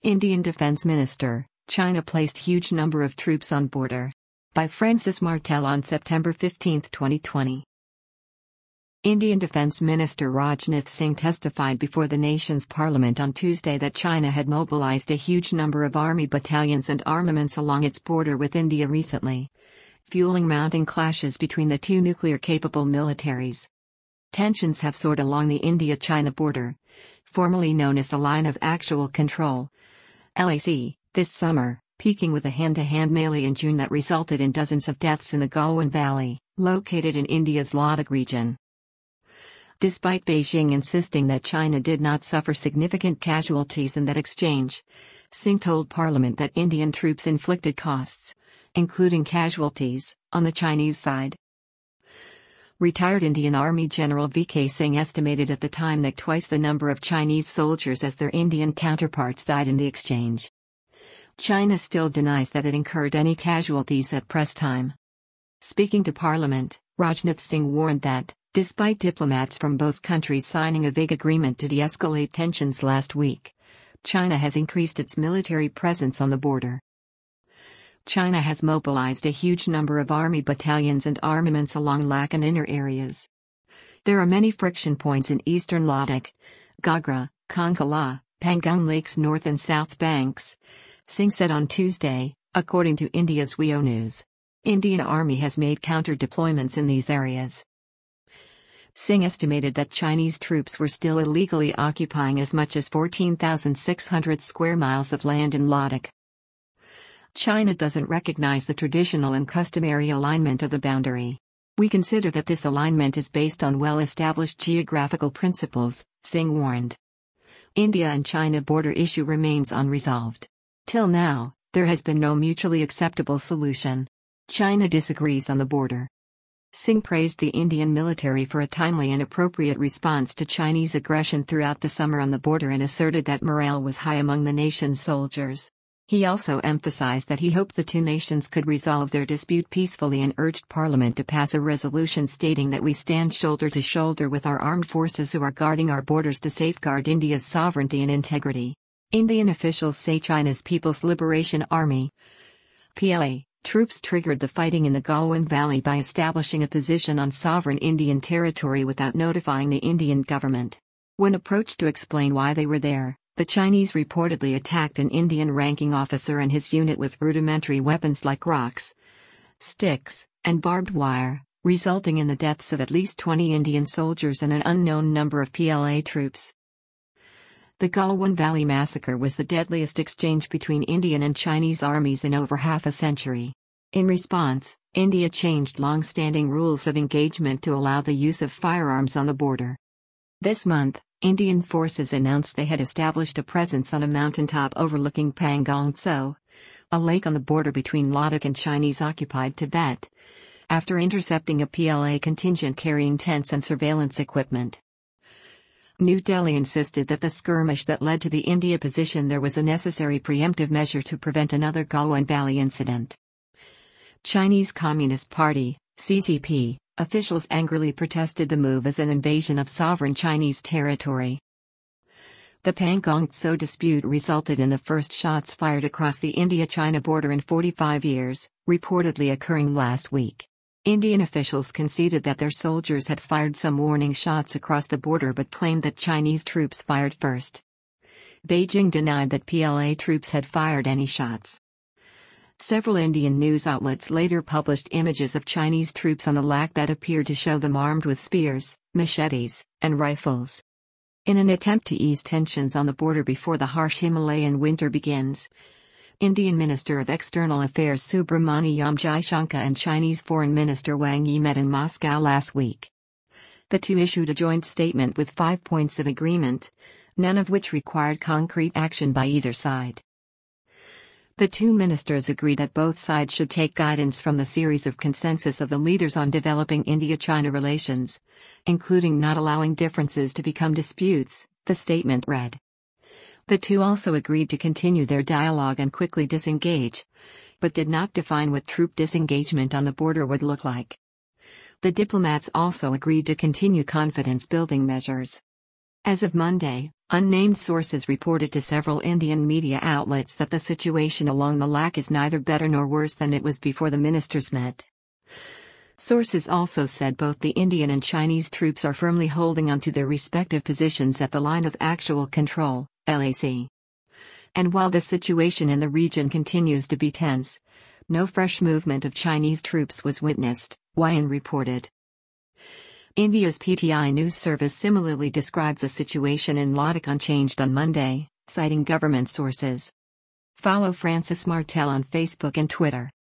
Indian Defence Minister, China placed huge number of troops on border. By Francis Martel on September 15, 2020. Indian Defence Minister Rajnath Singh testified before the nation's parliament on Tuesday that China had mobilized a huge number of army battalions and armaments along its border with India recently, fueling mounting clashes between the two nuclear-capable militaries. Tensions have soared along the India-China border, formerly known as the Line of Actual Control, LAC, this summer, peaking with a hand-to-hand melee in June that resulted in dozens of deaths in the Galwan Valley, located in India's Ladakh region. Despite Beijing insisting that China did not suffer significant casualties in that exchange, Singh told Parliament that Indian troops inflicted costs, including casualties, on the Chinese side. Retired Indian Army General V.K. Singh estimated at the time that twice the number of Chinese soldiers as their Indian counterparts died in the exchange. China still denies that it incurred any casualties at press time. Speaking to Parliament, Rajnath Singh warned that, despite diplomats from both countries signing a vague agreement to de-escalate tensions last week, China has increased its military presence on the border. China has mobilized a huge number of army battalions and armaments along Ladakh and inner areas. There are many friction points in eastern Ladakh, Gagra, Konkan, Pangong Lake's north and south banks, Singh said on Tuesday, according to India's WEO News. Indian Army has made counter-deployments in these areas. Singh estimated that Chinese troops were still illegally occupying as much as 14,600 square miles of land in Ladakh. China doesn't recognize the traditional and customary alignment of the boundary. We consider that this alignment is based on well-established geographical principles, Singh warned. India and China border issue remains unresolved. Till now, there has been no mutually acceptable solution. China disagrees on the border. Singh praised the Indian military for a timely and appropriate response to Chinese aggression throughout the summer on the border and asserted that morale was high among the nation's soldiers. He also emphasized that he hoped the two nations could resolve their dispute peacefully and urged Parliament to pass a resolution stating that we stand shoulder to shoulder with our armed forces who are guarding our borders to safeguard India's sovereignty and integrity. Indian officials say China's People's Liberation Army (PLA) troops triggered the fighting in the Galwan Valley by establishing a position on sovereign Indian territory without notifying the Indian government. When approached to explain why they were there, the Chinese reportedly attacked an Indian ranking officer and his unit with rudimentary weapons like rocks, sticks, and barbed wire, resulting in the deaths of at least 20 Indian soldiers and an unknown number of PLA troops. The Galwan Valley massacre was the deadliest exchange between Indian and Chinese armies in over half a century. In response, India changed long-standing rules of engagement to allow the use of firearms on the border. This month, Indian forces announced they had established a presence on a mountaintop overlooking Pangong Tso, a lake on the border between Ladakh and Chinese-occupied Tibet, after intercepting a PLA contingent carrying tents and surveillance equipment. New Delhi insisted that the skirmish that led to the India position there was a necessary preemptive measure to prevent another Galwan Valley incident. Chinese Communist Party, CCP, officials angrily protested the move as an invasion of sovereign Chinese territory. The Pangong Tso dispute resulted in the first shots fired across the India-China border in 45 years, reportedly occurring last week. Indian officials conceded that their soldiers had fired some warning shots across the border but claimed that Chinese troops fired first. Beijing denied that PLA troops had fired any shots. Several Indian news outlets later published images of Chinese troops on the lake that appeared to show them armed with spears, machetes, and rifles. In an attempt to ease tensions on the border before the harsh Himalayan winter begins, Indian Minister of External Affairs Subrahmanyam Jaishankar and Chinese Foreign Minister Wang Yi met in Moscow last week. The two issued a joint statement with 5 points of agreement, none of which required concrete action by either side. The two ministers agreed that both sides should take guidance from the series of consensus of the leaders on developing India-China relations, including not allowing differences to become disputes, the statement read. The two also agreed to continue their dialogue and quickly disengage, but did not define what troop disengagement on the border would look like. The diplomats also agreed to continue confidence-building measures. As of Monday, Unnamed sources reported to several Indian media outlets that the situation along the Lak is neither better nor worse than it was before the ministers met. Sources also said both the Indian and Chinese troops are firmly holding onto their respective positions at the line of actual control, LAC. And while the situation in the region continues to be tense, no fresh movement of Chinese troops was witnessed, YN reported. India's PTI news service similarly described the situation in Ladakh unchanged on Monday, citing government sources. Follow Francis Martel on Facebook and Twitter.